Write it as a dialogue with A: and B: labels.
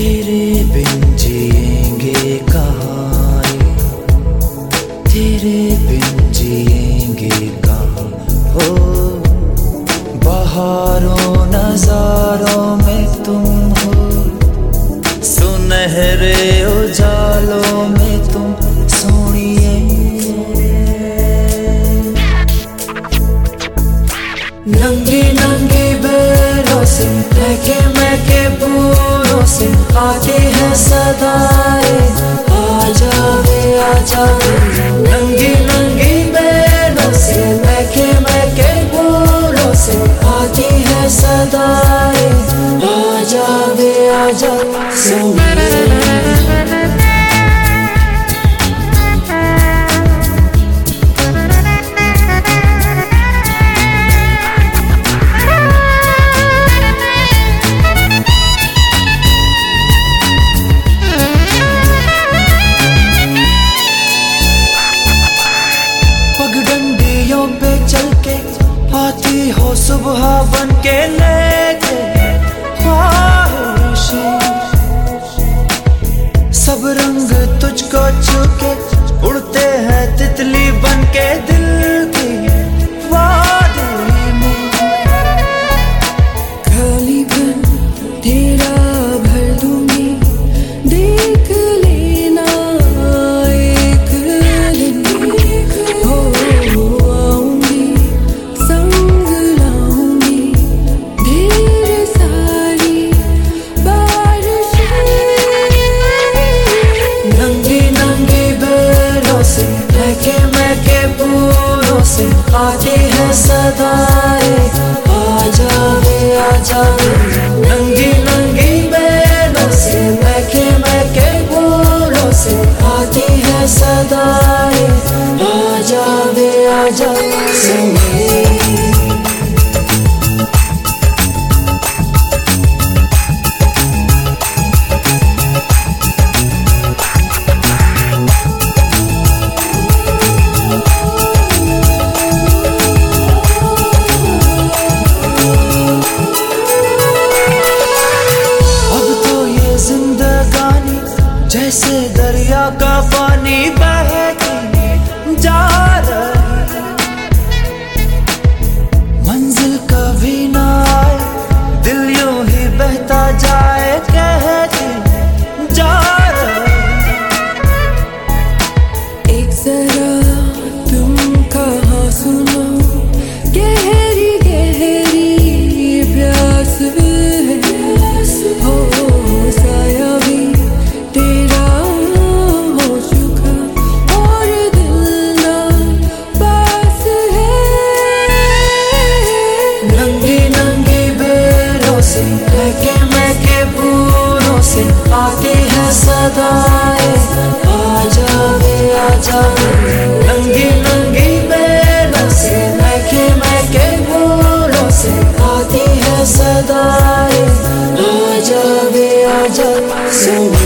A: तेरे बिन जिएंगे कहाँ ये, तेरे बिन जिएंगे कहाँ हो। बहारों नजारों में तुम हो, सुनहरे उजालों में तुम सोनिए। नंगी नंगी बेलों से महके फूलों से आती है सदाएं, आजा वे आजा वे। नंगी नंगी बेलों से महके फूलों से आती है सदाएं, आजा वे आजा सोनिए। पगडंडियों पे चल के आती हो सुबह बन के लेके ख्वाहिशें, सब रंग तुझको छू के उड़ते हैं तितली बन के दिल की वादी में।
B: खाली बन तेरा भर दूंगी, देख लेना एक दिन हो आऊंगी, संग लाऊंगी ढेर सारी बारिशें।
A: नंगी नंगी बेलों से महके फूलों से आती है सदाएं, आजा वे आजा वे। नंगी नंगी बेलों से महके फूलों से आती है सदाएं, आजा वे आजा सोनिए। जैसे दरिया का पानी बहती जा रही, मंजिल कभी ना आए, दिल यूं ही बहता जाए कहती जा रही।
B: एक जरा तुम कहाँ सुनो, गहरी गहरी प्यास है हो, साया भी तेरा हो चुका और दिल ना पास है।
A: नंगी नंगी बेलों से महके फूलों से आती है सदाएं, आजा वे आजा वे। नंगी नंगी बेलों से महके फूलों से आती है सदाएं, आजा वे आजा सोनिए।